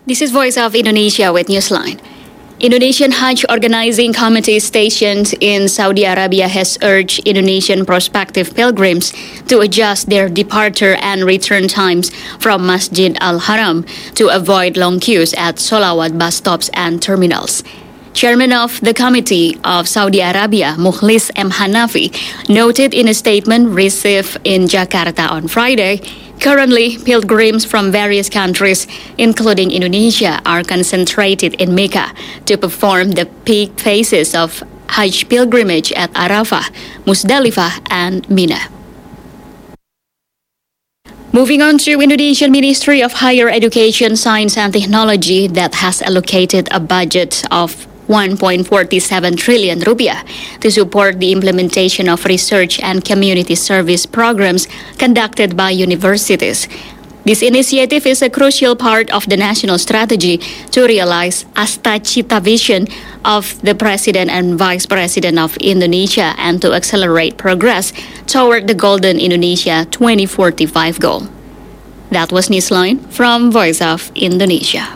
This is Voice of Indonesia with Newsline. Indonesian Hajj Organizing Committee stationed in Saudi Arabia has urged Indonesian prospective pilgrims to adjust their departure and return times from Masjid Al-Haram to avoid long queues at Solawat bus stops and terminals. Chairman of the Committee of Saudi Arabia, Mukhlis M. Hanafi, noted in a statement received in Jakarta on Friday, currently pilgrims from various countries, including Indonesia, are concentrated in Mecca to perform the peak phases of Hajj pilgrimage at Arafah, Musdalifah, and Mina. Moving on to Indonesian Ministry of Higher Education, Science and Technology that has allocated a budget of 1.47 trillion rupiah to support the implementation of research and community service programs conducted by universities. This initiative is a crucial part of the national strategy to realize Asta Cita vision of the President and Vice President of Indonesia and to accelerate progress toward the Golden Indonesia 2045 goal. That was Newsline from Voice of Indonesia.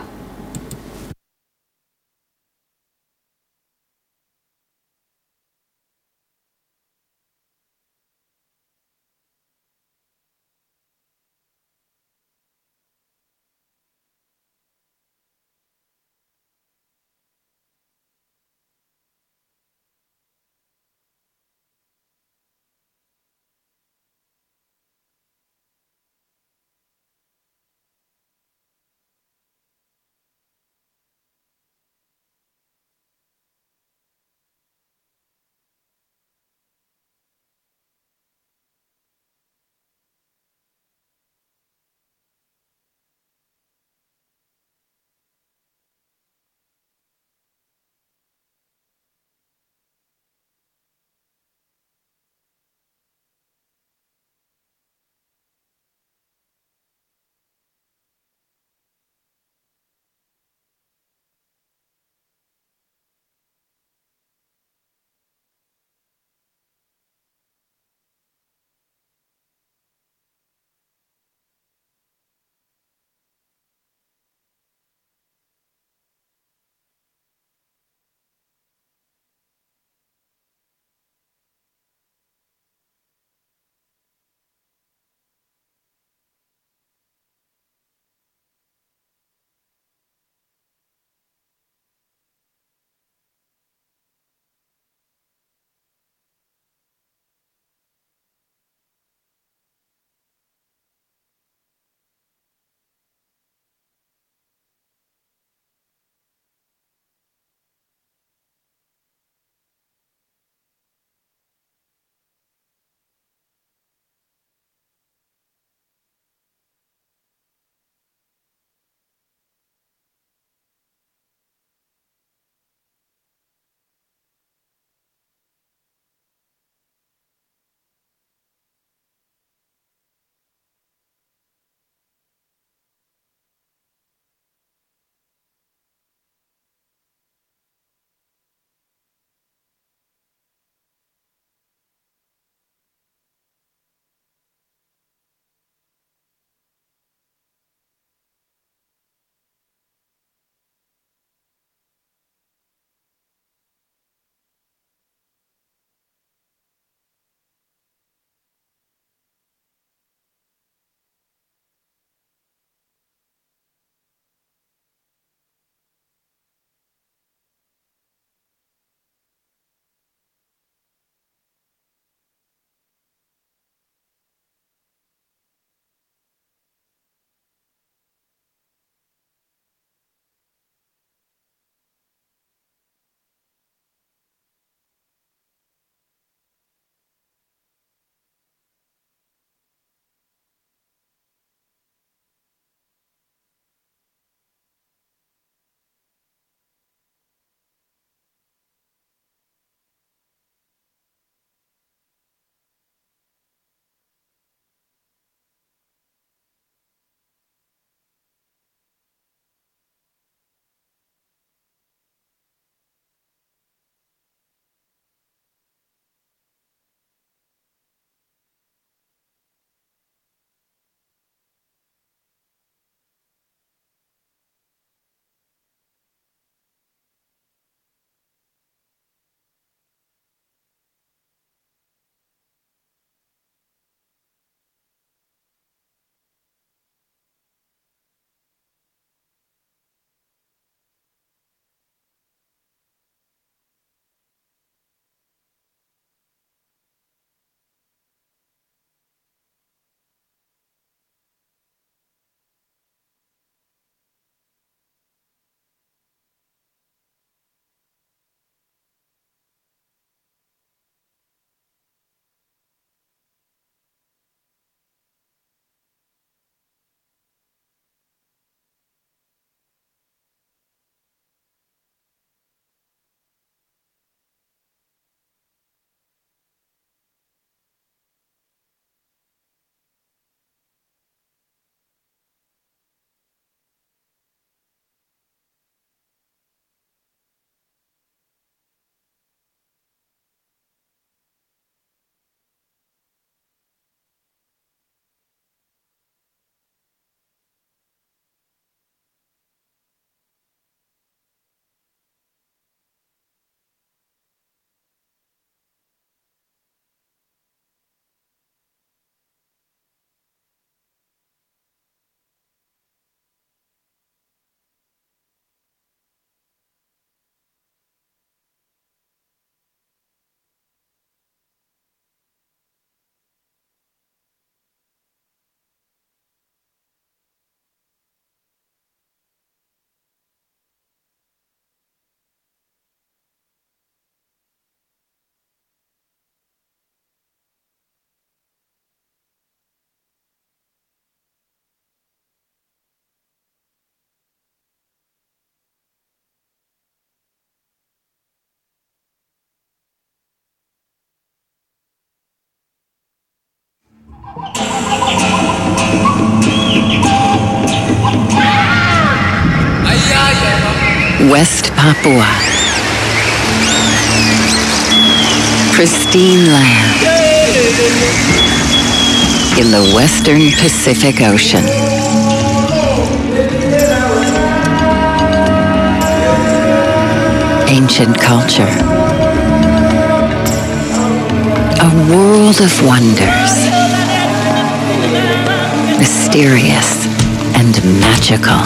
West Papua. Pristine land in the western Pacific Ocean. Ancient culture. A world of wonders. Mysterious and magical.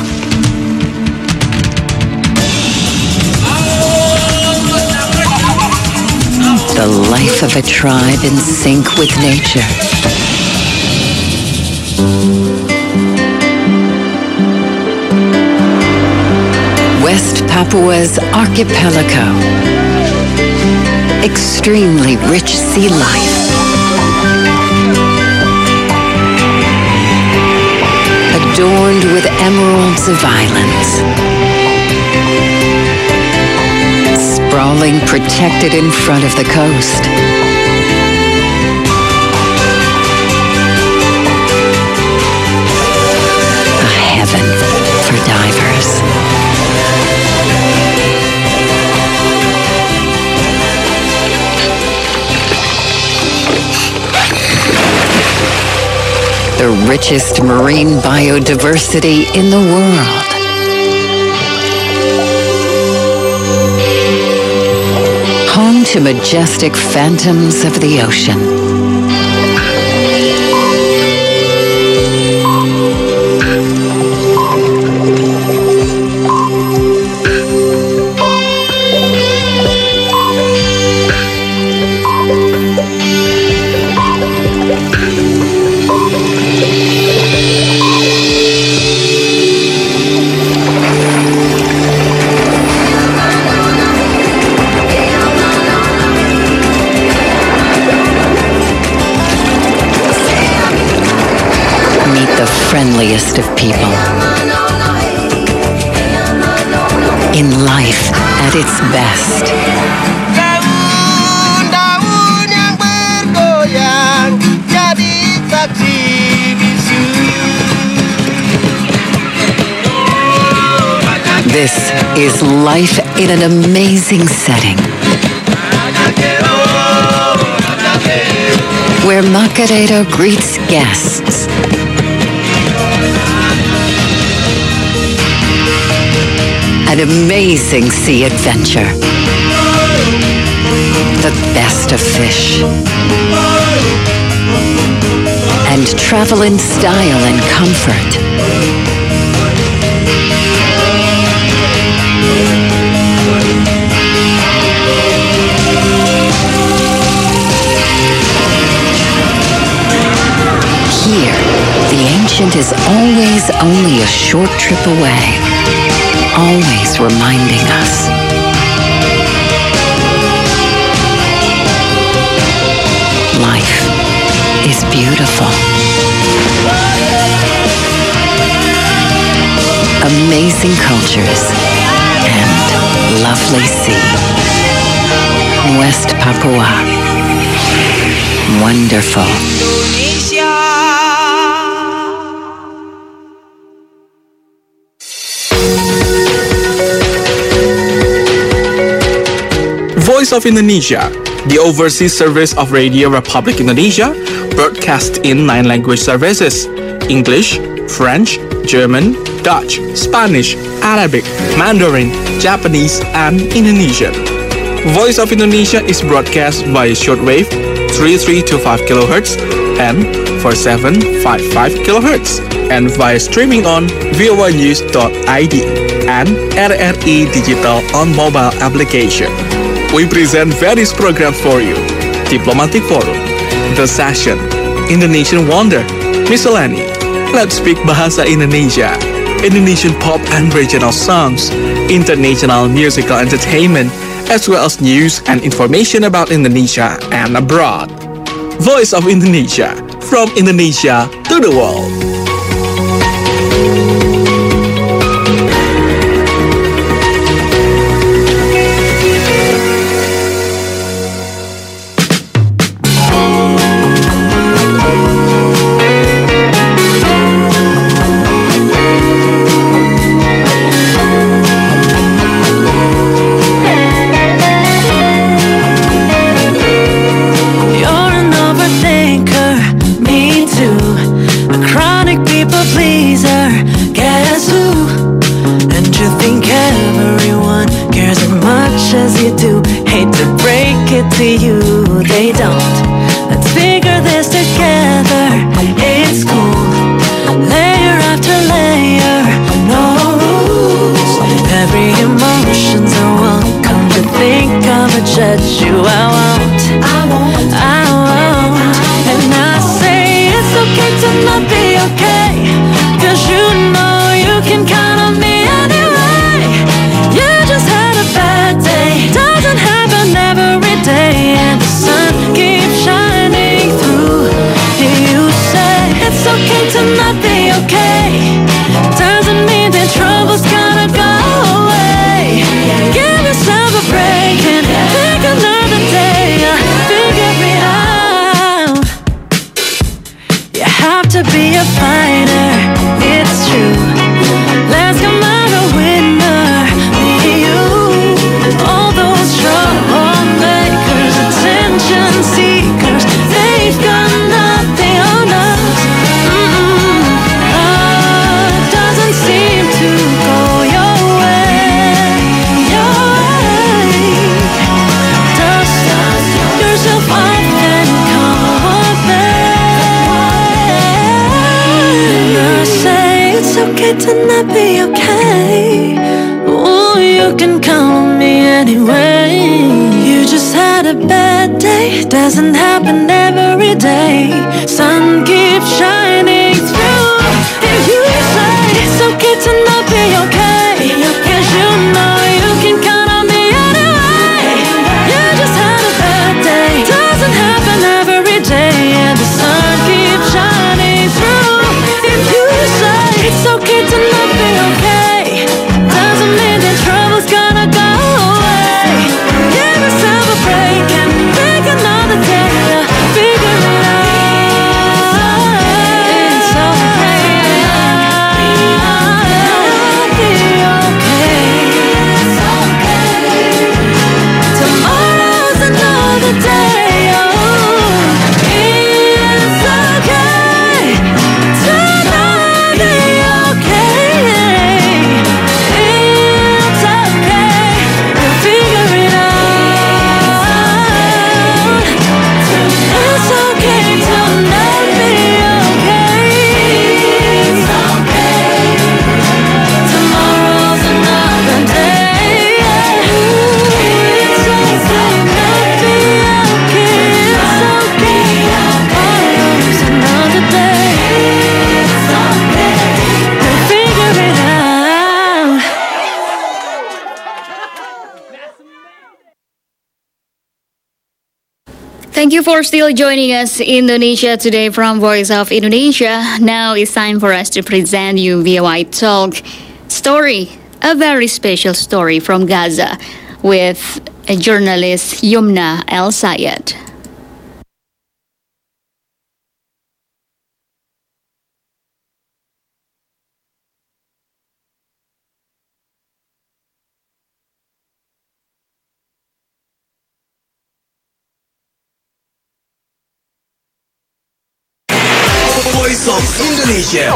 The life of a tribe in sync with nature. West Papua's archipelago. Extremely rich sea life. Adorned with emeralds of islands. Sprawling, protected in front of the coast. A heaven for divers. The richest marine biodiversity in the world. Home to majestic phantoms of the ocean. Friendliest of people. In life at its best. Daun-daun yang bergoyang jadi saksi bisu. This is life in an amazing setting. Where Macaredo greets guests. An amazing sea adventure. The best of fish. And travel in style and comfort. Here, the ancient is always only a short trip away. Always reminding us. Life is beautiful. Amazing cultures and lovely sea. West Papua. Wonderful. Voice of Indonesia, the overseas service of Radio Republic Indonesia, broadcast in 9 language services: English, French, German, Dutch, Spanish, Arabic, Mandarin, Japanese, and Indonesian. Voice of Indonesia is broadcast via shortwave 3325 kHz and 4755 kHz, and via streaming on voanews.id and RRI Digital on mobile application. We present various programs for you: Diplomatic Forum, The Session, Indonesian Wonder, Miscellany, Let's Speak Bahasa Indonesia, Indonesian pop and regional songs, international musical entertainment, as well as news and information about Indonesia and abroad. Voice of Indonesia, from Indonesia to the world. as you do. Hate to break it to you, they don't. Let's figure this together. It's cool, layer after layer, no rules. Every emotion's a welcome. To think I'ma judge you, I won't. And I say it's okay to not be okay, 'cause you know you can count on me anyway. You just had a bad day, doesn't happen every day, and the sun keeps shining through. You say it's okay to not be okay, doesn't mean that trouble's gonna go away. Give yourself a break and pick another day. Figure it out. You have to be a fighter, it's true. Let's come out a winner, me and you. All those troublemakers, attention seekers, they've got nothing on us. Doesn't seem to go your way, Dust yourself off and come on back. I say it's okay to not be okay. Ooh, you can count on me anyway. You just had a bad day, doesn't happen every day. Sun keeps shining through. And you say it's okay to not be okay, 'cause you know you can count on me anyway. You just had a bad day, doesn't happen every day, and the sun keeps shining through. If you say it's okay to not be okay, doesn't mean that trouble's gonna go away. Give yourself a break and pick another day. Figure it out. It's okay. Be okay. It's okay. Tomorrow's another day. Oh, it's okay to not be okay. It's okay. We'll figure it out. It's okay to not be okay. It's okay. Tomorrow's another day. It's okay not be okay. It's okay. Tomorrow's another day. It's okay. We'll figure it out. Thank you for still joining us in Indonesia today from Voice of Indonesia. Now it's time for us to present you VOI Talk story, a very special story from Gaza with a journalist Yumna El Sayed. Voice of Indonesia.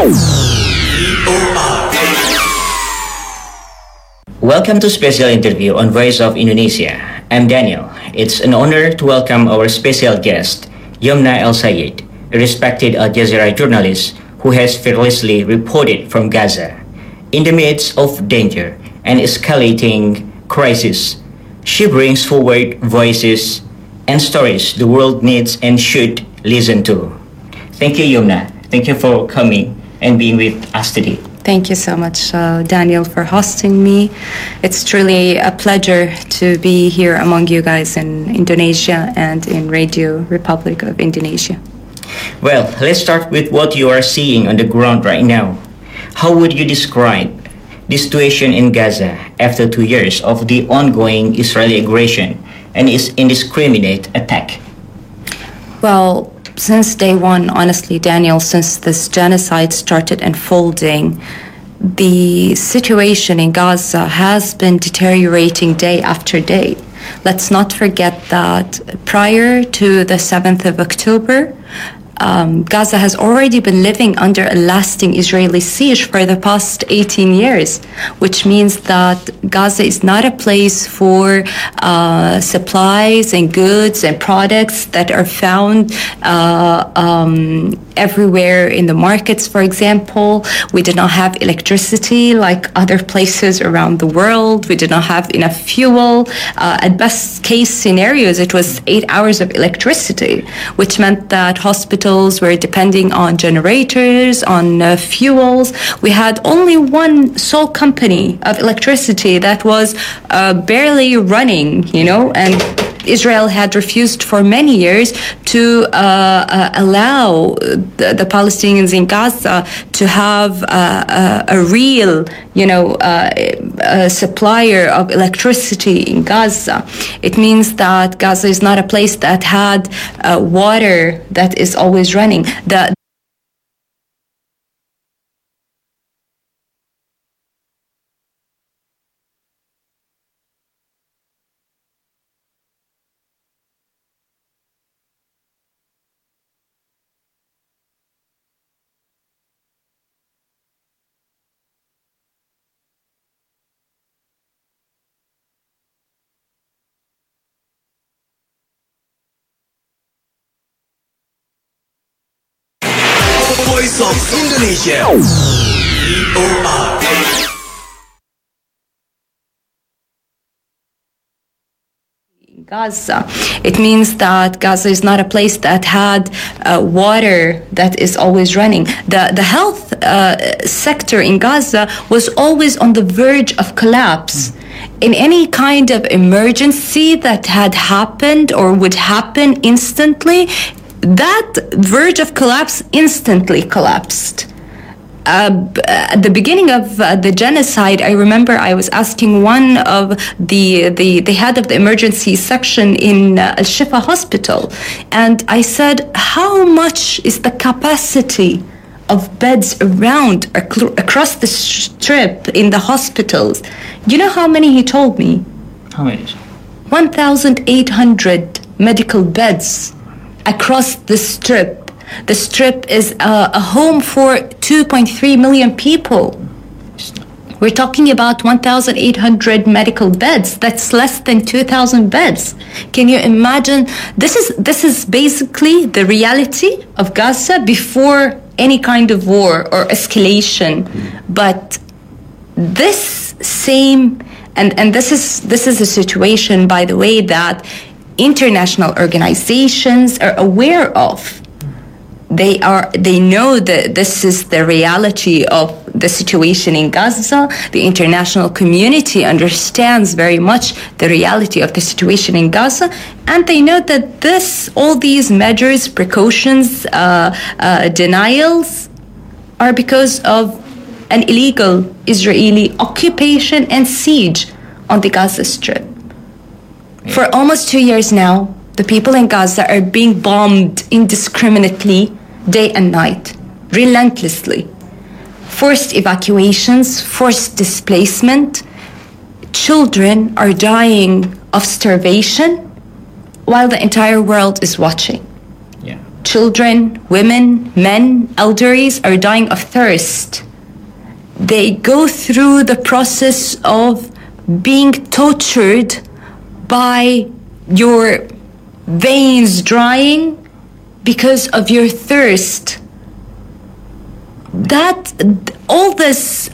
Welcome to special interview on Voice of Indonesia. I'm Daniel. It's an honor to welcome our special guest, Yumna El Sayed, a respected Al Jazeera journalist who has fearlessly reported from Gaza. In the midst of danger and escalating crisis, she brings forward voices and stories the world needs and should listen to. Thank you, Yumna. Thank you for coming and being with us today. Thank you so much, Daniel, for hosting me. It's truly a pleasure to be here among you guys in Indonesia and in Radio Republic of Indonesia. Well, let's start with what you are seeing on the ground right now. How would you describe the situation in Gaza after 2 years of the ongoing Israeli aggression and its indiscriminate attack? Well, since day one, honestly, Daniel, since this genocide started unfolding, the situation in Gaza has been deteriorating day after day. Let's not forget that prior to the 7th of October, Gaza has already been living under a lasting Israeli siege for the past 18 years, which means that Gaza is not a place for supplies and goods and products that are found everywhere in the markets, for example. We did not have electricity like other places around the world. We did not have enough fuel. At best case scenarios, it was 8 hours of electricity, which meant that hospitals were depending on generators, on fuels. We had only one sole company of electricity that was barely running, and Israel had refused for many years to allow the Palestinians in Gaza to have a real, supplier of electricity in Gaza. It means that Gaza is not a place that had water that is always running. Voice of Indonesia. VOR. Gaza. It means that Gaza is not a place that had water that is always running. The health sector in Gaza was always on the verge of collapse. In any kind of emergency that had happened or would happen instantly, that verge of collapse instantly collapsed. At the beginning of the genocide, I remember I was asking one of the head of the emergency section in Al-Shifa hospital, and I said, how much is the capacity of beds around across the strip in the hospitals? You know how many he told me? How many? 1,800 medical beds across the strip. The strip is a home for 2.3 million people. We're talking about 1,800 medical beds. That's less than 2,000 beds. Can you imagine? This is basically the reality of Gaza before any kind of war or escalation. But this same and this is a situation, by the way, that international organizations are aware of. They know that this is the reality of the situation in Gaza. The international community understands very much the reality of the situation in Gaza, and they know that all these measures, precautions, denials are because of an illegal Israeli occupation and siege on the Gaza Strip. For almost 2 years now, the people in Gaza are being bombed indiscriminately, day and night, relentlessly. Forced evacuations, forced displacement. Children are dying of starvation while the entire world is watching. Yeah. Children, women, men, elderlies are dying of thirst. They go through the process of being tortured by your veins drying because of your thirst. All this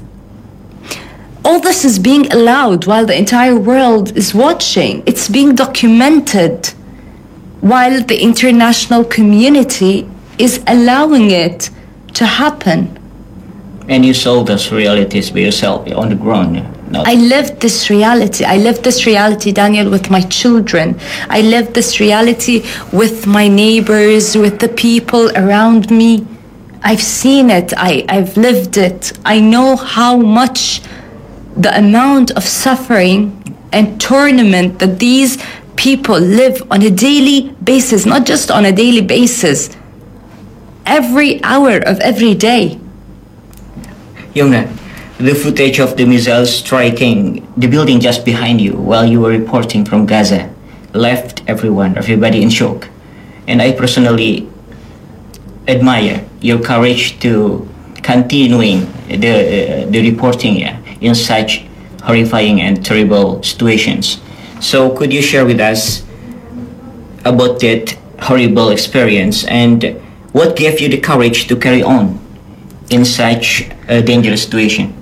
is being allowed while the entire world is watching. It's being documented while the international community is allowing it to happen. And you saw those realities by yourself on the ground. I lived this reality. I lived this reality, Daniel, with my children. I lived this reality with my neighbors, with the people around me. I've seen it. I've lived it. I know how much the amount of suffering and torment that these people live on a daily basis, not just on a daily basis, every hour of every day. Yumna, the footage of the missiles striking the building just behind you while you were reporting from Gaza left everybody in shock. And I personally admire your courage to continuing the reporting in such horrifying and terrible situations. So could you share with us about that horrible experience and what gave you the courage to carry on in such a dangerous situation?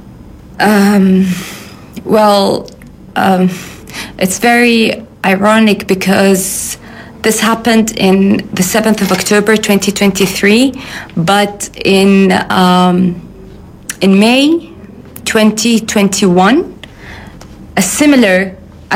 It's very ironic because this happened in the 7th of October 2023, but in May 2021, a similar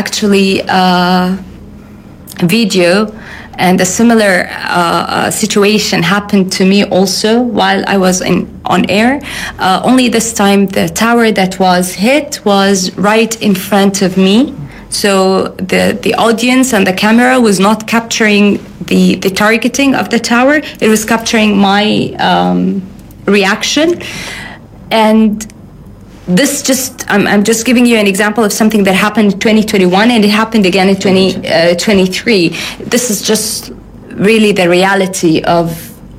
video and a similar situation happened to me also while I was on air. Only this time the tower that was hit was right in front of me. So the audience and the camera was not capturing the targeting of the tower. It was capturing my reaction. And this I'm just giving you an example of something that happened in 2021 and it happened again in 2023. This is just really the reality of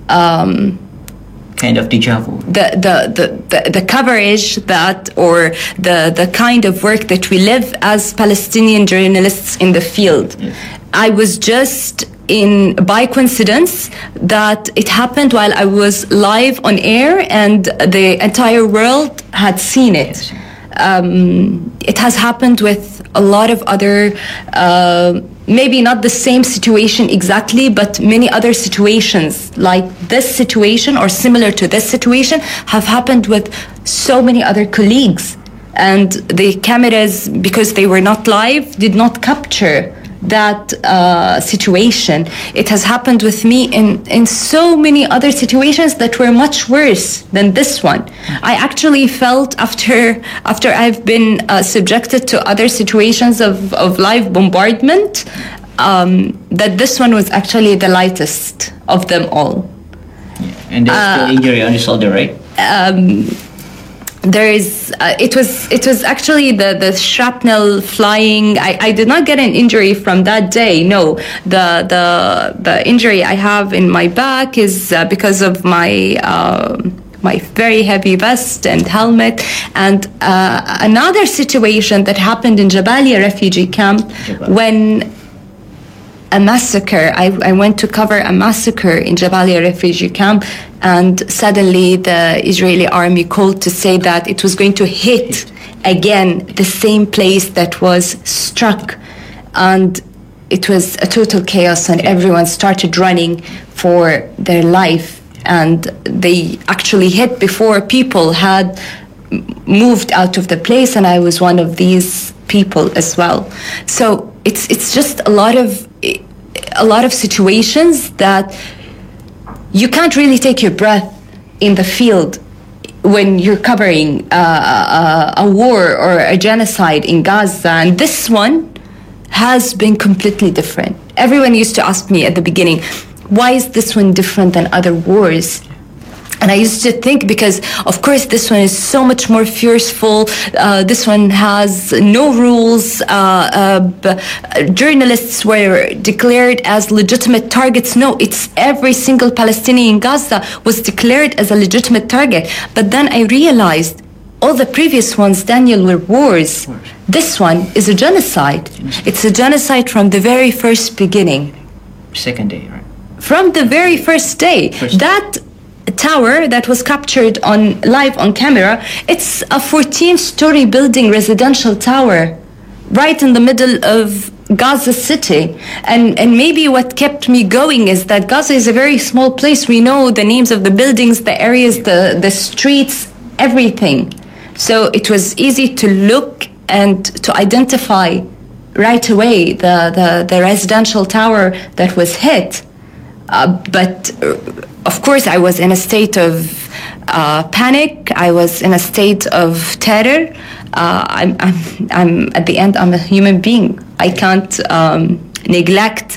kind of deja vu. The coverage that, or the kind of work that we live as Palestinian journalists in the field. Yes. I was just by coincidence that it happened while I was live on air and the entire world had seen it. It has happened with a lot of other, maybe not the same situation exactly, but many other situations like this situation or similar to this situation have happened with so many other colleagues. And the cameras, because they were not live, did not capture that situation. It has happened with me in so many other situations that were much worse than this one. I actually felt after I've been subjected to other situations of live bombardment that this one was actually the lightest of them all. Yeah. And there's still injury on the shoulder, right? There is. It was actually the shrapnel flying. I did not get an injury from that day. No, the injury I have in my back is because of my very heavy vest and helmet. And another situation that happened in Jabalia refugee camp when a massacre. I went to cover a massacre in Jabalia refugee camp, and suddenly the Israeli army called to say that it was going to hit again the same place that was struck, and it was a total chaos, and everyone started running for their life, and they actually hit before people had moved out of the place, and I was one of these people as well. So it's just a lot of situations that you can't really take your breath in the field when you're covering a war or a genocide in Gaza. And this one has been completely different. Everyone used to ask me at the beginning, why is this one different than other wars? And I used to think, because of course this one is so much more fearful. This one has no rules. Journalists were declared as legitimate targets. No, it's every single Palestinian in Gaza was declared as a legitimate target. But then I realized all the previous ones, Daniel, were wars. This one is a genocide. It's a genocide from the very first beginning. Second day, right? From the very first day. That tower that was captured live on camera, it's a 14-story building, residential tower, right in the middle of Gaza City. And maybe what kept me going is that Gaza is a very small place. We know the names of the buildings, the areas, the streets, everything. So it was easy to look and to identify right away the residential tower that was hit. But of course, I was in a state of panic. I was in a state of terror. I'm at the end, I'm a human being. I can't neglect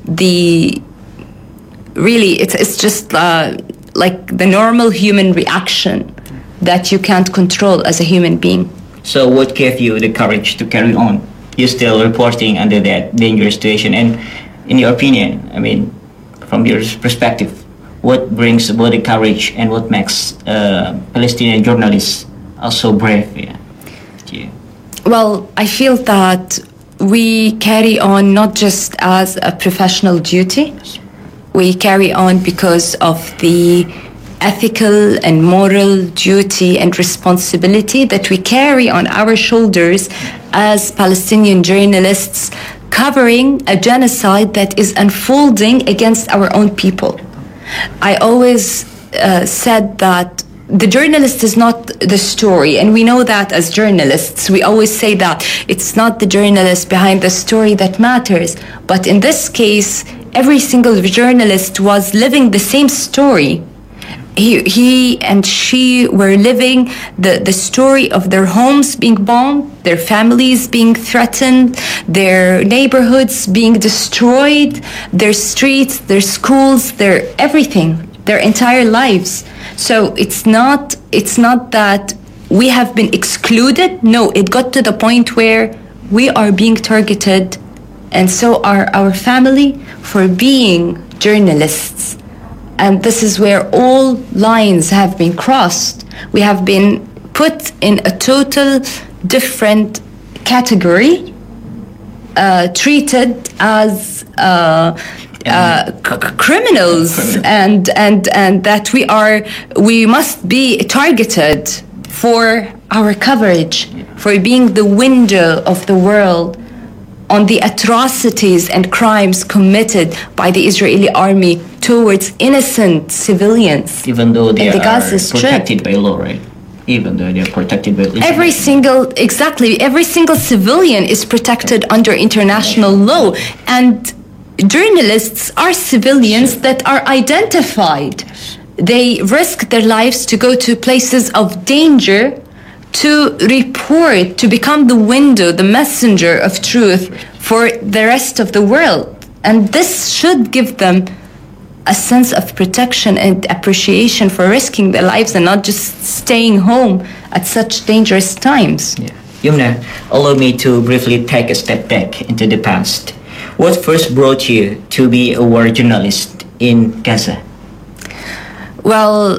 it's just like the normal human reaction that you can't control as a human being. So what gave you the courage to carry on? You're still reporting under that dangerous situation. And in your opinion, I mean, from your perspective, what brings about the courage and what makes Palestinian journalists also brave? Yeah. Well, I feel that we carry on not just as a professional duty, we carry on because of the ethical and moral duty and responsibility that we carry on our shoulders as Palestinian journalists covering a genocide that is unfolding against our own people. I always said that the journalist is not the story, and we know that as journalists. We always say that it's not the journalist behind the story that matters, but in this case, every single journalist was living the same story. He and she were living the story of their homes being bombed, their families being threatened, their neighborhoods being destroyed, their streets, their schools, their everything, their entire lives. So it's not that we have been excluded. No, it got to the point where we are being targeted, and so are our family, for being journalists. And this is where all lines have been crossed. We have been put in a total different category, treated as criminals, and that we must be targeted for our coverage, for being the window of the world on the atrocities and crimes committed by the Israeli army towards innocent civilians. Even though they the are Gaza Strip. protected by law, right? Even though they are protected by law. Every single civilian is protected under international law, and journalists are civilians that are identified. They risk their lives to go to places of danger, to report, to become the window, the messenger of truth for the rest of the world. And this should give them a sense of protection and appreciation for risking their lives and not just staying home at such dangerous times. Yeah. Yumna, allow me to briefly take a step back into the past. What first brought you to be a war journalist in Gaza? Well,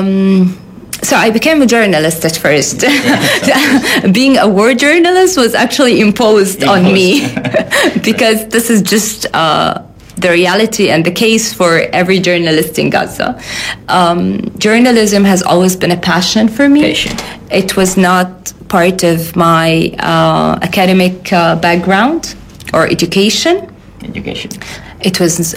so I became a journalist at first. Being a war journalist was actually imposed on me because this is just the reality and the case for every journalist in Gaza. Journalism has always been a passion for me. It was not part of my academic background or education. It was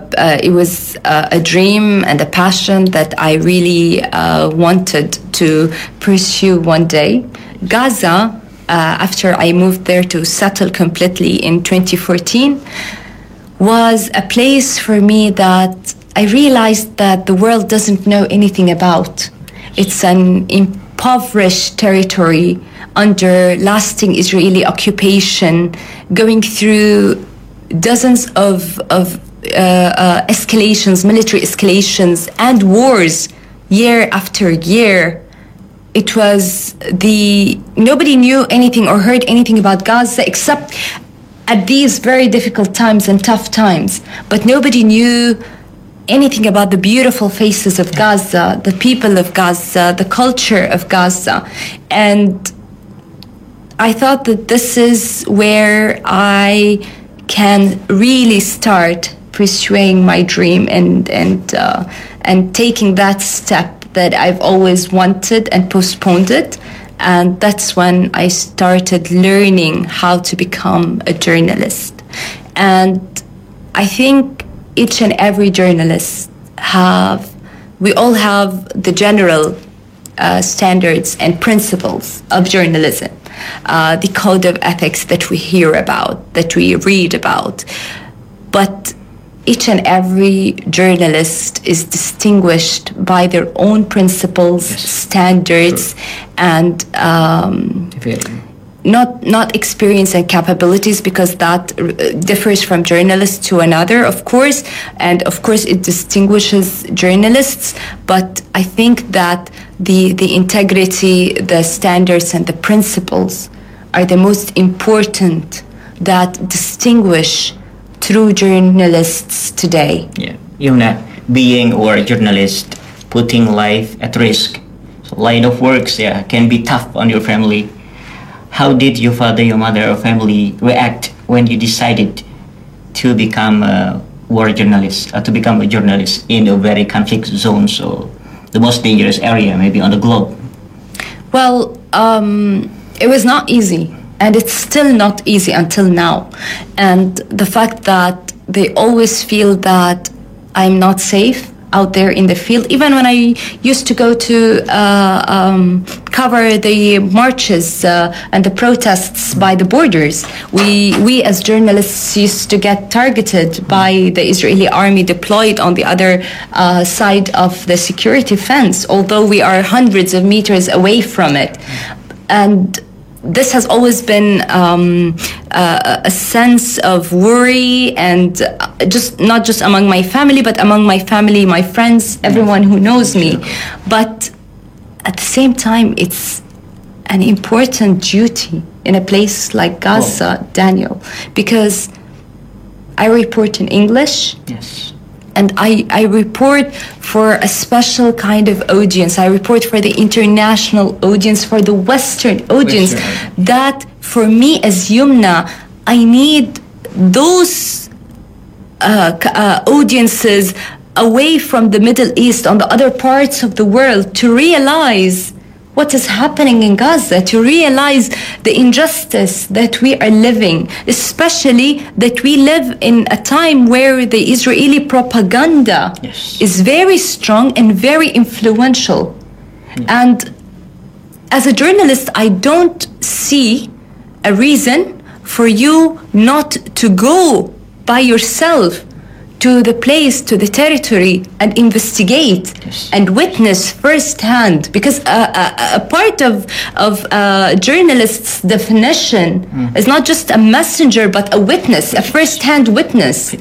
a dream and a passion that I really wanted to pursue one day. Gaza, after I moved there to settle completely in 2014, was a place for me that I realized that the world doesn't know anything about. It's an impoverished territory under lasting Israeli occupation, going through dozens of escalations, military escalations, and wars year after year. It was nobody knew anything or heard anything about Gaza except at these very difficult times and tough times. But nobody knew anything about the beautiful faces of Gaza, the people of Gaza, the culture of Gaza. And I thought that this is where I can really start pursuing my dream and taking that step that I've always wanted and postponed it. And that's when I started learning how to become a journalist. And I think each and every journalist we all have the general standards and principles of journalism. The code of ethics that we hear about, that we read about. But each and every journalist is distinguished by their own principles, standards, and not experience and capabilities, because that differs from journalist to another, of course. And of course, it distinguishes journalists. But I think that the integrity, the standards, and the principles are the most important that distinguish true journalists today. Yeah, Yumna, being or a journalist, putting life at risk. So line of works, yeah, can be tough on your family. How did your father, your mother, or family react when you decided to become a war journalist, to become a journalist in a very conflict zone, so the most dangerous area maybe on the globe? Well, it was not easy, and it's still not easy until now. And the fact that they always feel that I'm not safe out there in the field, even when I used to go to cover the marches and the protests by the borders, we as journalists used to get targeted by the Israeli army deployed on the other side of the security fence, although we are hundreds of meters away from it. And this has always been a sense of worry, and just not just among my family, but among my family, my friends, everyone who knows me. But at the same time, it's an important duty in a place like Gaza, Daniel, because I report in English. Yes. And I report for a special kind of audience. I report for the international audience, for the Western audience. That, for me as Yumna, I need those audiences away from the Middle East, on the other parts of the world, to realize what is happening in Gaza, to realize the injustice that we are living, especially that we live in a time where the Israeli propaganda is very strong and very influential. And as a journalist, I don't see a reason for you not to go by yourself to the place, to the territory, and investigate and witness firsthand. Because a part of journalist's definition is not just a messenger, but a witness, a firsthand witness.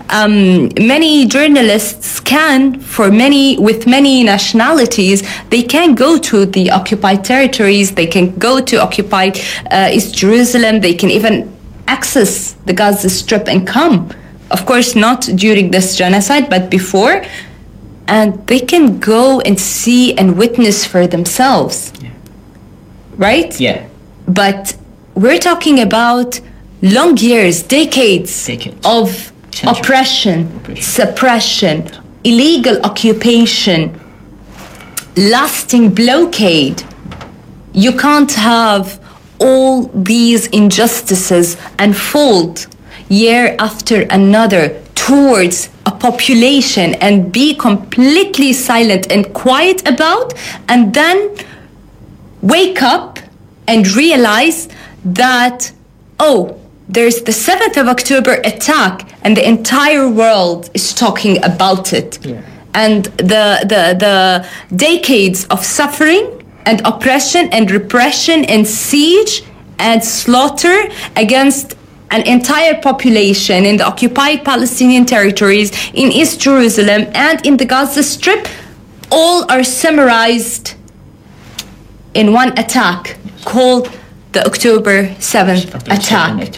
Many journalists can, with many nationalities, they can go to the occupied territories, they can go to occupied East Jerusalem, they can even access the Gaza Strip and come. Of course, not during this genocide, but before. And they can go and see and witness for themselves. Yeah. Right? Yeah. But we're talking about long years, decades. Of oppression, suppression, illegal occupation, lasting blockade. You can't have all these injustices unfold year after another towards a population and be completely silent and quiet about, and then wake up and realize that, oh, there's the 7th of October attack and the entire world is talking about it. Yeah. And the decades of suffering and oppression and repression and siege and slaughter against an entire population in the occupied Palestinian territories, in East Jerusalem, and in the Gaza Strip, all are summarized in one attack called the October 7th attack.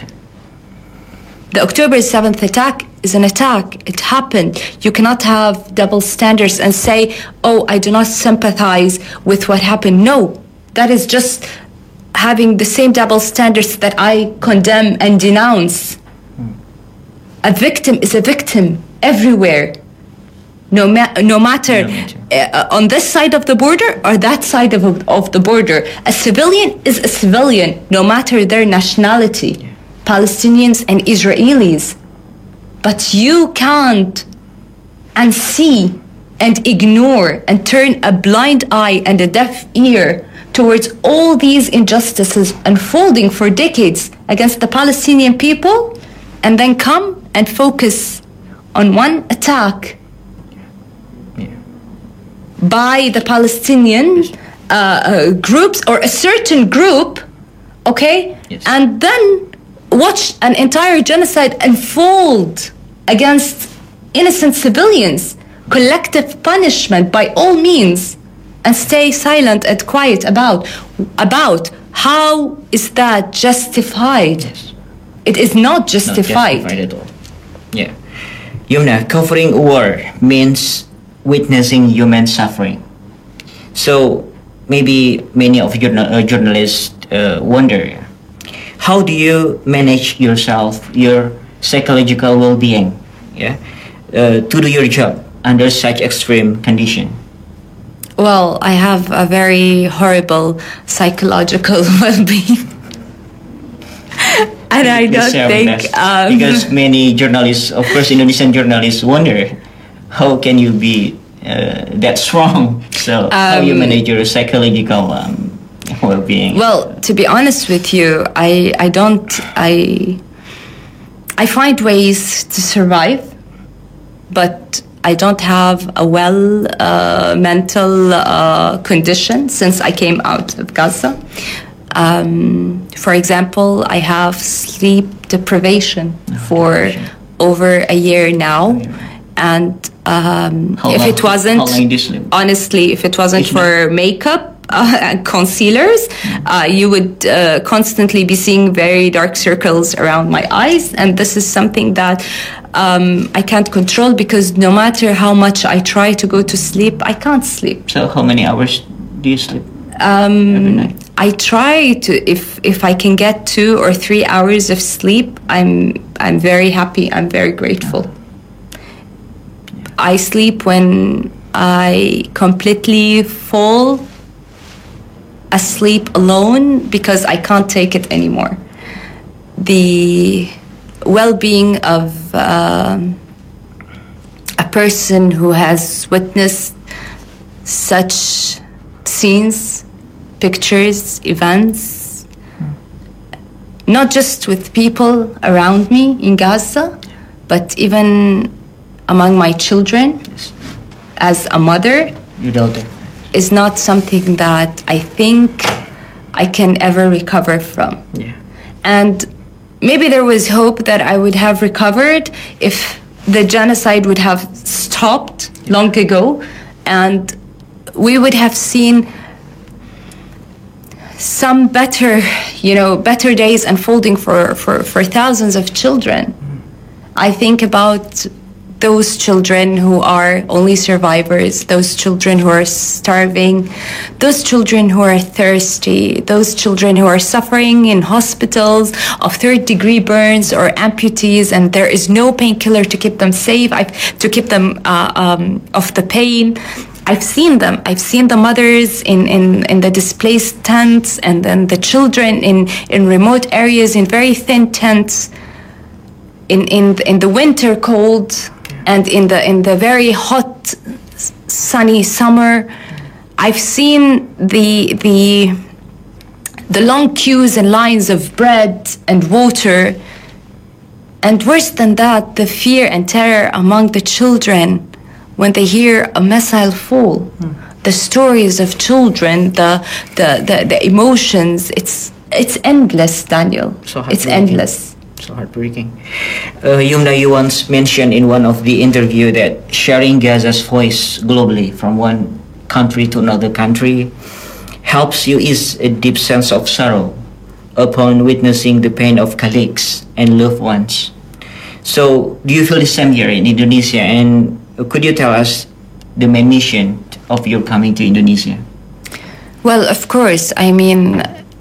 The October 7th attack is an attack. It happened. You cannot have double standards and say, oh, I do not sympathize with what happened. No, that is just having the same double standards that I condemn and denounce. A victim is a victim everywhere, no matter on this side of the border or that side of the border. A civilian is a civilian, no matter their nationality, Palestinians and Israelis. But you can't unsee and ignore and turn a blind eye and a deaf ear towards all these injustices unfolding for decades against the Palestinian people, and then come and focus on one attack by the Palestinian groups or a certain group, okay? Yes. And then watch an entire genocide unfold against innocent civilians, collective punishment by all means, and stay silent and quiet about how is that justified? Yes. It is not justified. Not justified at all. Yeah. Yumna, covering war means witnessing human suffering. So maybe many of journalists wonder, how do you manage yourself, your psychological well-being, to do your job under such extreme condition? Well, I have a very horrible psychological well-being. And I don't think... because many journalists, of course, Indonesian journalists wonder, how can you be that strong? So how you manage your psychological well-being? Well, to be honest with you, I find ways to survive, but I don't have a mental condition since I came out of Gaza. For example, I have sleep deprivation for over a year now, and if it wasn't, honestly, if it wasn't for makeup and concealers, you would constantly be seeing very dark circles around my eyes, and this is something that I can't control, because no matter how much I try to go to sleep, I can't sleep. So how many hours do you sleep every night? I try to, if I can get 2 or 3 hours of sleep, I'm very happy. I'm very grateful. I sleep when I completely fall asleep alone, because I can't take it anymore. The well-being of a person who has witnessed such scenes, pictures, events, not just with people around me in Gaza, but even among my children, as a mother, your daughter, is not something that I think I can ever recover from. Yeah. And maybe there was hope that I would have recovered if the genocide would have stopped long ago, and we would have seen some better days unfolding for thousands of children. I think about those children who are only survivors, those children who are starving, those children who are thirsty, those children who are suffering in hospitals of third-degree burns or amputees, and there is no painkiller to keep them safe, to keep them off the pain. I've seen them. I've seen the mothers in the displaced tents, and then the children in remote areas in very thin tents, in the winter cold, and in the very hot sunny summer. I've seen the long queues and lines of bread and water, and worse than that, the fear and terror among the children when they hear a missile fall. The stories of children, the emotions, it's endless, Daniel. It's endless. So heartbreaking. Yumna, you once mentioned in one of the interview that sharing Gaza's voice globally from one country to another country helps you ease a deep sense of sorrow upon witnessing the pain of colleagues and loved ones. So do you feel the same here in Indonesia, and could you tell us the main mission of your coming to Indonesia? Well, of course. I mean,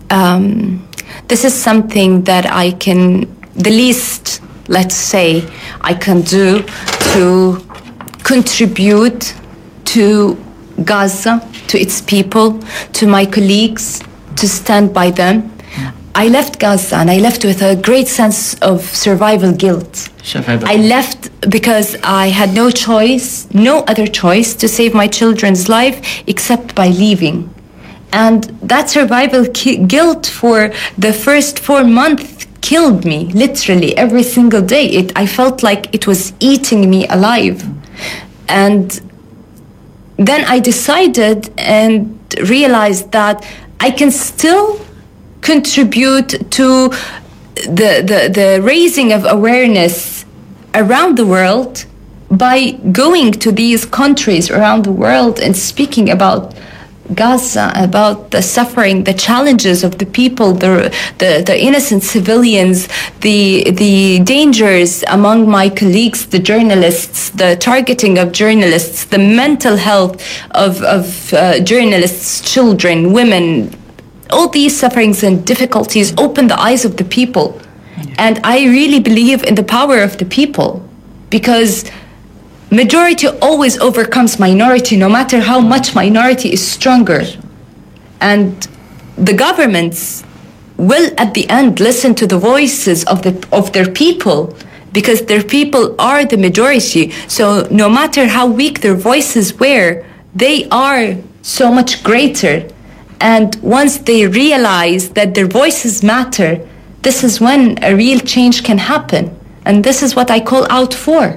this is something that I can, the least, let's say, I can do to contribute to Gaza, to its people, to my colleagues, to stand by them. I left Gaza, and I left with a great sense of survival guilt. I left because I had no other choice to save my children's life except by leaving. And that survival guilt for the first 4 months killed me, literally, every single day. I felt like it was eating me alive. And then I decided and realized that I can still contribute to the raising of awareness around the world by going to these countries around the world and speaking about Gaza, about the suffering, the challenges of the people, the innocent civilians, the dangers among my colleagues, the journalists, the targeting of journalists, the mental health of journalists, children, women. All these sufferings and difficulties open the eyes of the people. And I really believe in the power of the people, because majority always overcomes minority, no matter how much minority is stronger. And the governments will at the end listen to the voices of their people, because their people are the majority. So no matter how weak their voices were, they are so much greater. And once they realize that their voices matter, this is when a real change can happen. And this is what I call out for.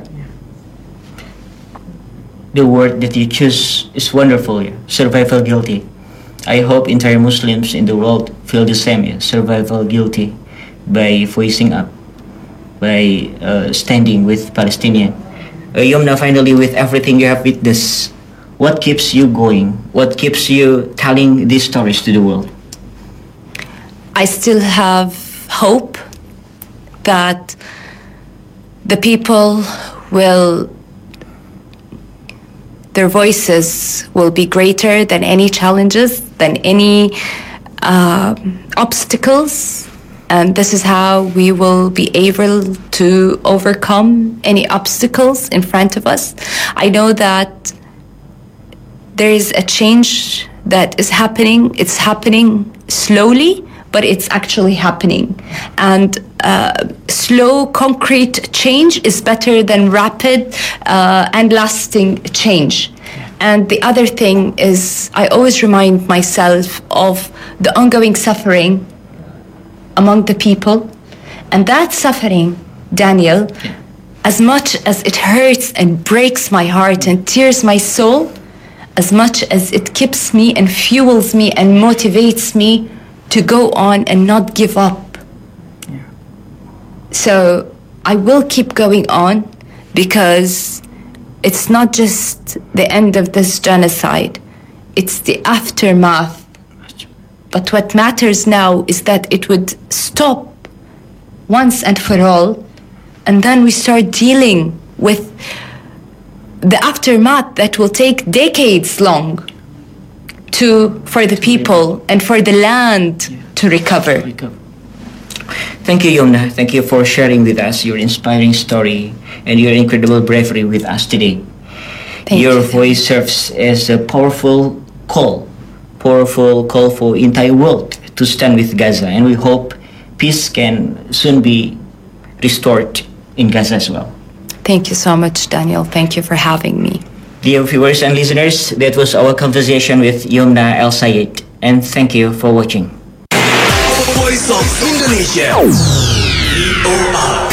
The word that you choose is wonderful, survival guilty. I hope entire Muslims in the world feel the same, survival guilty, by voicing up, by standing with Palestinian. Yumna, finally, with everything you have witnessed, what keeps you going? What keeps you telling these stories to the world? I still have hope that the people will, their voices will be greater than any challenges, than any obstacles. And this is how we will be able to overcome any obstacles in front of us. I know that there is a change that is happening. It's happening slowly, but it's actually happening. And slow, concrete change is better than rapid and lasting change. And the other thing is, I always remind myself of the ongoing suffering among the people. And that suffering, Daniel, as much as it hurts and breaks my heart and tears my soul, as much as it keeps me and fuels me and motivates me to go on and not give up. Yeah. So I will keep going on, because it's not just the end of this genocide, it's the aftermath. But what matters now is that it would stop once and for all, and then we start dealing with the aftermath that will take decades long for the people and for the land to recover. Thank you, Yumna. Thank you for sharing with us your inspiring story and your incredible bravery with us today. Your voice serves as a powerful call for entire world to stand with Gaza, and we hope peace can soon be restored in Gaza as well. Thank you so much, Daniel. Thank you for having me. Dear viewers and listeners, that was our conversation with Yumna El Sayed, and thank you for watching. Voice of Indonesia. VOR.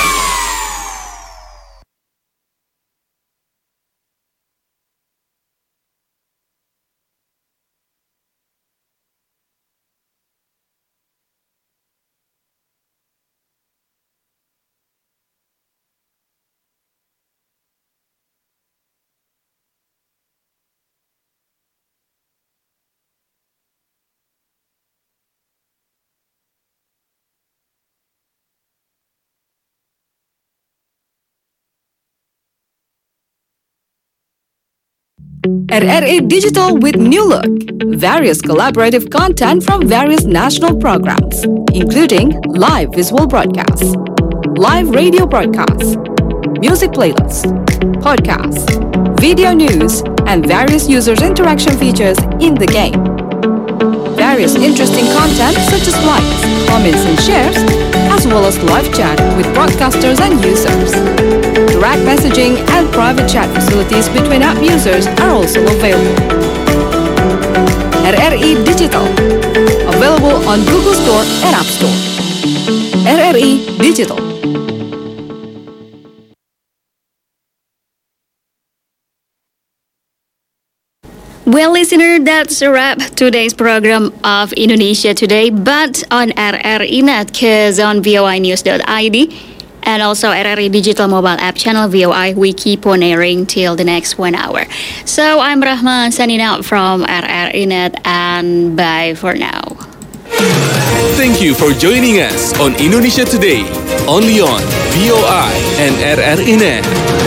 RRI Digital with new look. Various collaborative content from various national programs, including live visual broadcasts, live radio broadcasts, music playlists, podcasts, video news, and various users' interaction features in the game. Various interesting content such as likes, comments, and shares, as well as live chat with broadcasters and users. Direct messaging and private chat facilities between app users are also available. RRI Digital, available on Google Store and App Store. RRI Digital. Well, listener, that's a wrap today's program of Indonesia Today, but on RRI Net, cause on voinews.id, and also RRI Digital Mobile App channel VOI. We keep on airing till the next 1 hour. So I'm Rahma signing out from RRI Net, and bye for now. Thank you for joining us on Indonesia Today, only on VOI and RRI Net.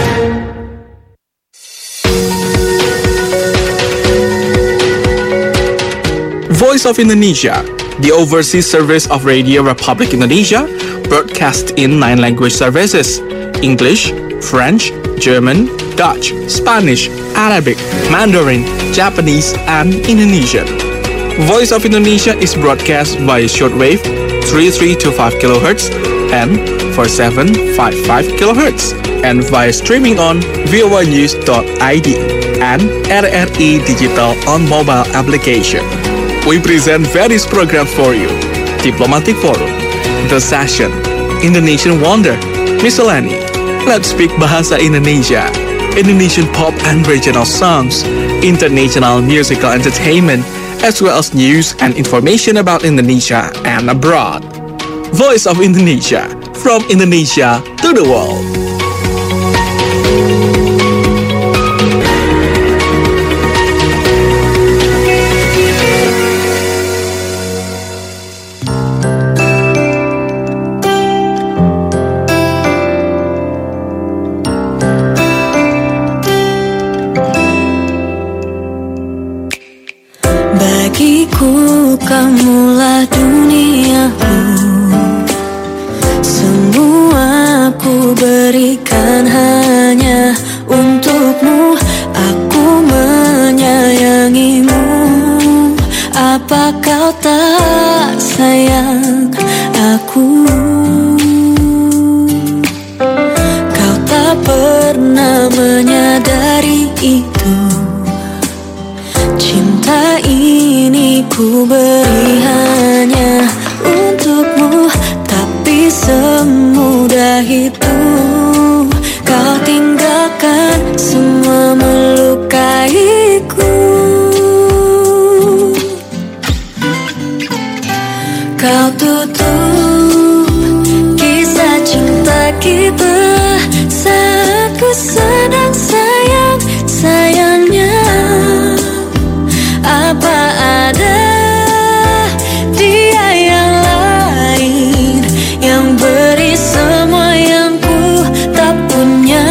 Voice of Indonesia, the overseas service of Radio Republic Indonesia, broadcast in 9 language services: English, French, German, Dutch, Spanish, Arabic, Mandarin, Japanese, and Indonesian. Voice of Indonesia is broadcast via shortwave 3325 kHz and 4755 kHz, and via streaming on voinews.id and RRI Digital on mobile application. We present various programs for you: Diplomatic Forum, The Session, Indonesian Wonder, Miscellany, Let's Speak Bahasa Indonesia, Indonesian pop and regional songs, international musical entertainment, as well as news and information about Indonesia and abroad. Voice of Indonesia, from Indonesia to the world. Bagiku kamulah duniaku, semua ku berikan hanya untukmu. Aku menyayangimu, apa kau tak sayang aku? Kau tak pernah menyadari itu. Cinta ini ku beri hanya untukmu, tapi semudah itu kau tinggalkan semua melukaiku. Kau tutup kisah cinta kita saat ku sedang sayang-sayangnya. Apa ada dia yang lain yang beri semua yang ku tak punya?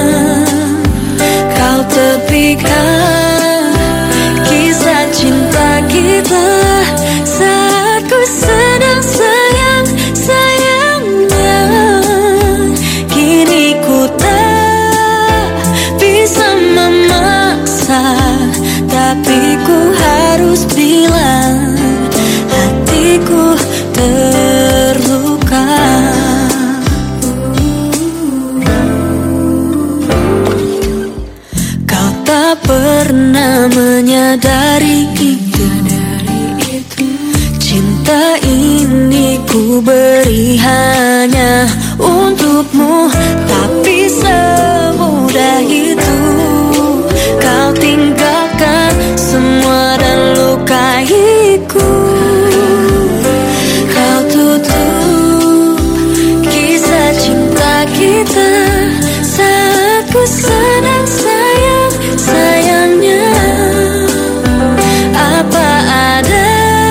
Kau tepikan kisah cinta kita saat ku sedang sayang-sayangnya. Kini ku tak bisa memaksa, tapi ku harus bilang hatiku terluka. Kau tak pernah menyadari itu. Cinta ini ku beri hanya untukmu, tapi semudah itu kau tinggalkan semua dan lukaiku. Kau tutup kisah cinta kita saat ku sedang sayang-sayangnya. Apa ada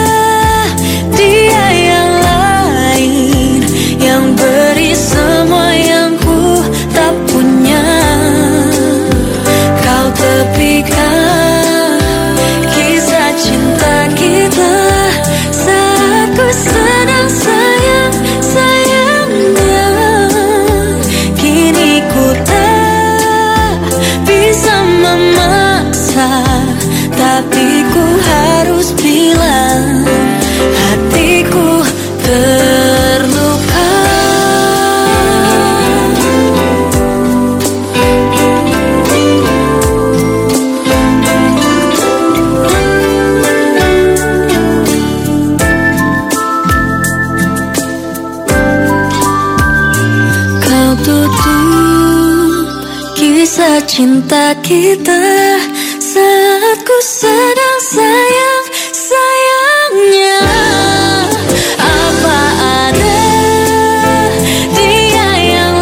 dia yang lain yang beri semua yang ku tak punya? Kau tepikan kisah cinta kita saat ku sedang sayang-sayangnya. Kini ku tak bisa memaksa, tapi ku harus bilang hatiku terluka. Kau tutup kisah cinta kita saat ku sedang sayang-sayangnya. Apa ada dia yang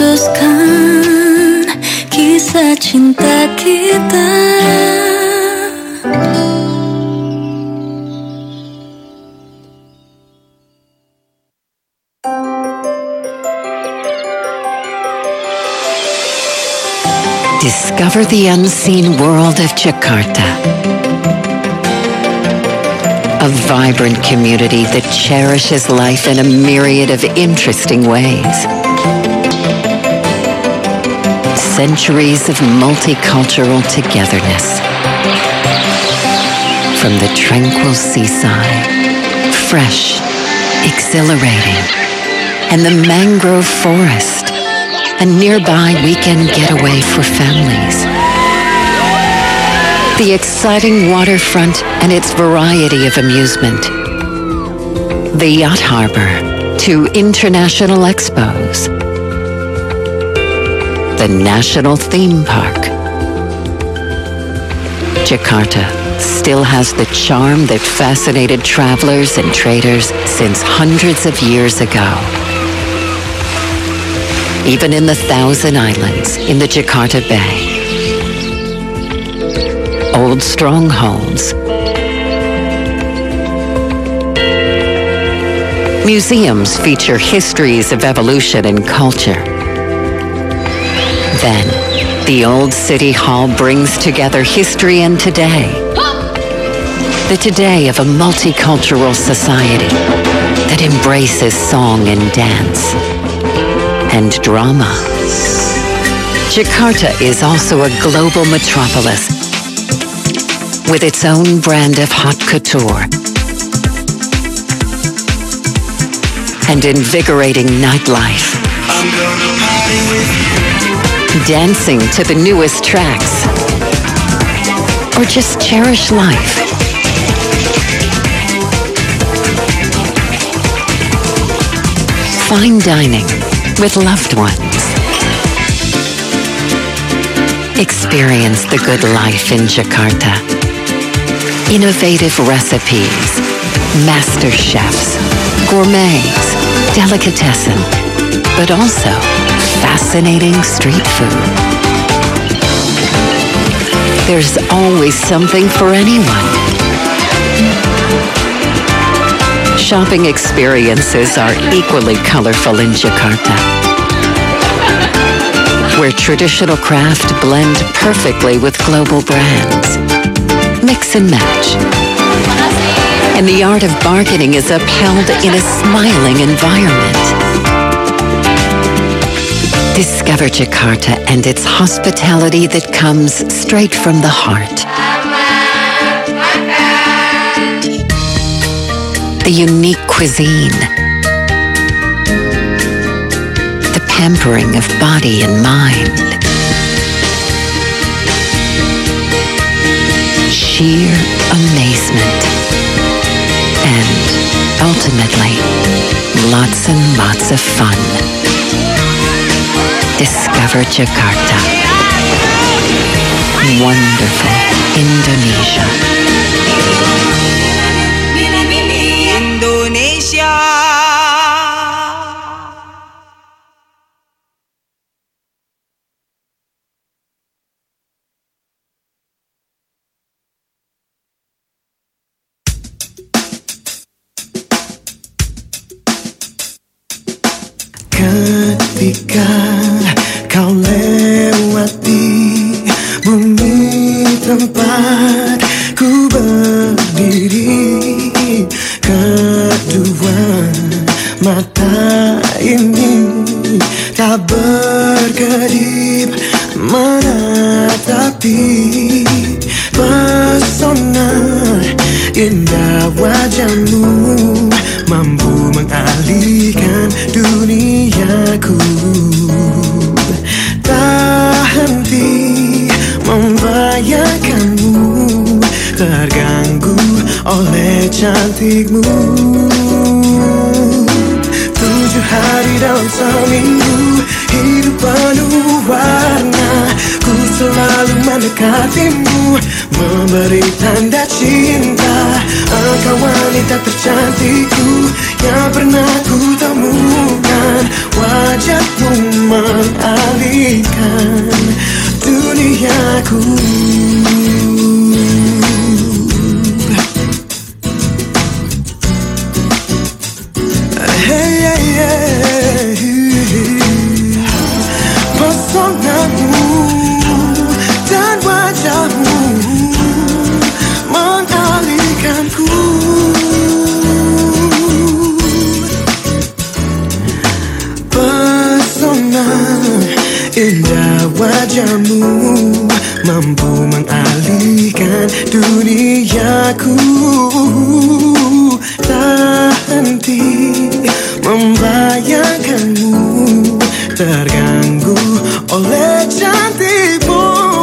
teruskan kisah cinta kita. Discover the unseen world of Jakarta. A vibrant community that cherishes life in a myriad of interesting ways. Centuries of multicultural togetherness. From the tranquil seaside, fresh, exhilarating, and the mangrove forest, a nearby weekend getaway for families. The exciting waterfront and its variety of amusement. The yacht harbor to international expos. The national theme park. Jakarta still has the charm that fascinated travelers and traders since hundreds of years ago. Even in the Thousand Islands in the Jakarta Bay. Old strongholds. Museums feature histories of evolution and culture. Then, the old city hall brings together history and today. The today of a multicultural society that embraces song and dance. And drama. Jakarta is also a global metropolis with its own brand of haute couture and invigorating nightlife. Dancing to the newest tracks or just cherish life. Fine dining with loved ones. Experience the good life in Jakarta. Innovative recipes, master chefs, gourmets, delicatessen, but also fascinating street food. There's always something for anyone. Shopping experiences are equally colorful in Jakarta, where traditional craft blend perfectly with global brands. Mix and match. And the art of bargaining is upheld in a smiling environment. Discover Jakarta and its hospitality that comes straight from the heart. The unique cuisine, the pampering of body and mind, sheer amazement, and ultimately, lots and lots of fun. Discover Jakarta. Wonderful Indonesia. Ketika kau lewati bumi tempat ku berdiri, kedua mata ini tak berkedip menatapi pesona indah wajahmu, mampu mengalihkan duniaku. Tak henti membayangkanmu, terganggu oleh cantikmu. 7 hari dalam seminggu, hidup penuh warna. Ku selalu mendekatimu, memberi tanda cinta. Engkau wanita tercantikku yang pernah ku temukan. Wajahmu Pesonamu dan wajahmu mengalihkanku. Pesona indah wajahmu mampu mengalihkan duniaku. Tak henti membayangkanmu, terganggu oleh cantikmu.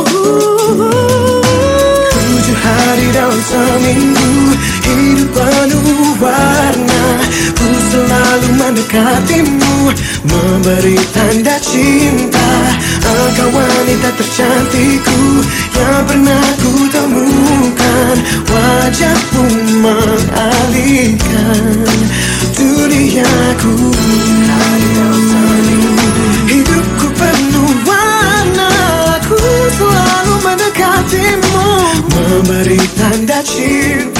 7 hari dalam seminggu, hidup penuh warna. Ku selalu mendekatimu, memberi tanda cinta. Engkau wanita tercantikku yang pernah ku temukan. Wajahmu mengalihkan duniaku. Hidupku penuh warna. Ku selalu mendekatimu, memberi tanda cinta.